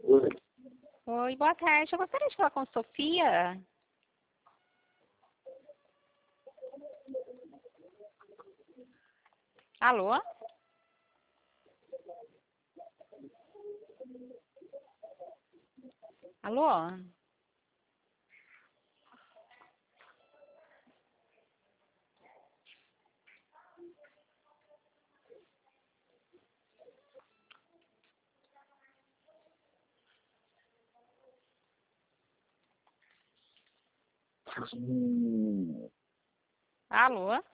Oi, boa tarde. Eu gostaria de falar com Sofia. Alô? Alô? Alô?